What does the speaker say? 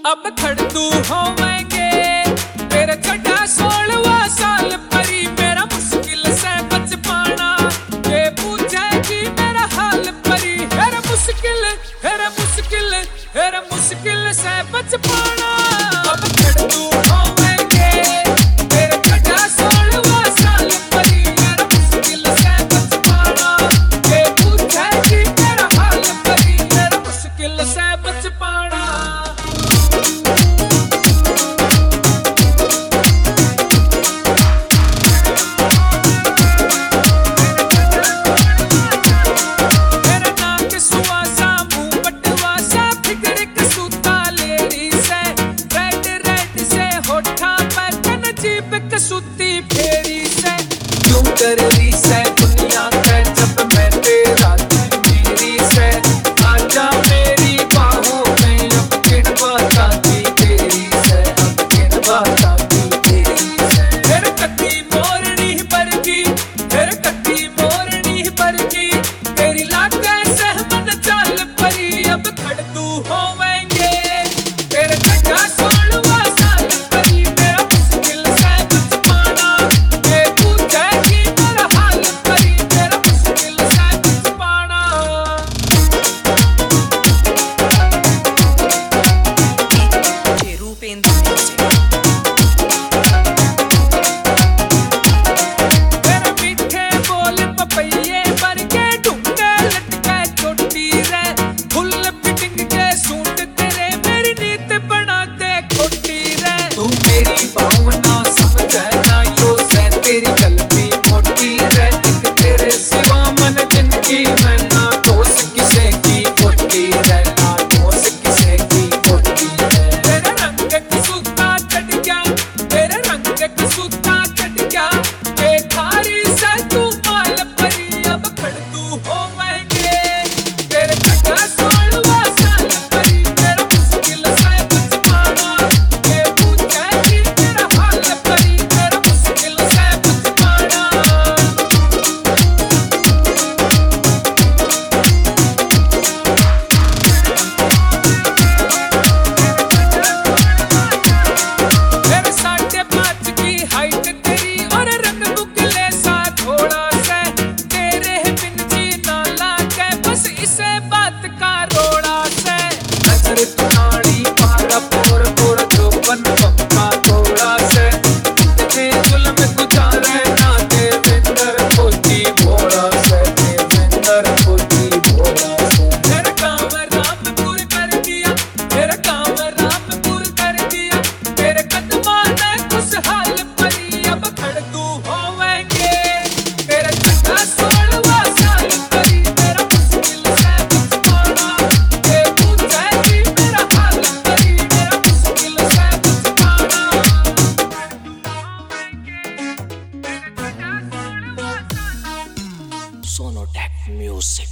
अब खड़दू होवेंगे तेरे चढ़ा 16वां साल परी मेरा मुश्किल से बच पाना ये पूछेगी मेरा हाल परी हेरा मुश्किल से बच पाना अब खड़दू होवेंगे तेरे चढ़ा 16वां साल परी मेरा मुश्किल से बच पाना ये पूछेगी मेरा हाल परी मेरा मुश्किल से बच पाना सुती फेरी से क्यों कर रही से दुनिया है जब मैं तेरा मेरी से आजा मेरी बाहों में अब किन बताती तेरी से अब किन बताती तेरी से तेरे कटी मोरनी बरगी तेरे कटी मोरनी बरगी तेरी लागे से मन चाल परी अब खड़दू होवेंगे तेरे चढ़ा 16वां साल परी मेरा मुश्किल से बच पाना ये पूछेगी मेरा हाल परी मेरा मुश्किल से बच पाना रूपेंद्र तेरे मीठे बोल पपैये पर के ढूंढे लटके छोटी रे फुल फिटिंग के सूट तेरे मेरी नीत बना दे खोटी रे तू मेरी भावना समझना यो से तेरी गलती मोटी रे एक तेरे सिवा मन जिंदगी में ना दोस्त किसे की खोटी रे ना दोस्त किसे की खोटी रे तेरे रंग के सूता चढ़ गया तेरे रंग के सूता चढ़ गया बेकारी से तू माल परी अब खड़दू होवेंगे तेरे चढ़ा 16वां साल परी मेरा मुश्किल से बच पाना ये पूछेगी मेरा हाल परी मेरा मुश्किल से बच पाना तेरे 5.5 की हाइट तेरी और रंग बुकले सा थोड़ा से तेरे बिन जी ना लागे बस इसे बात का रोड़ा से नजर तुम्हारी पारा पोर पोर जो बन पक्का थोड़ा से इतने जुल्म गुजारे ना देवेंद्र कोची भोला से देवेंद्र कोची भोला से तेरा काम रामपुर कर दिया तेरा काम रामपुर कर दिया तेरे कदमा ने खुशहाल परी अब खड़दू होवेंगे तेरे चढ़ा 16वां साल परी मेरा मुश्किल से बच पाना ये पूछेगी मेरा हाल परी मेरा मुश्किल से बच पाना सोनोटेक म्यूजिक।